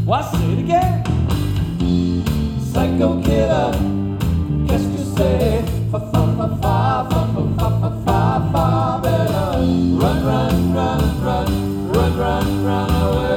Well, I say it again. Psycho killer, qu'est-ce que c'est? Fa fa fa fa fa fa fa fa fa fa. Better run, run, run, run, run, run, run away.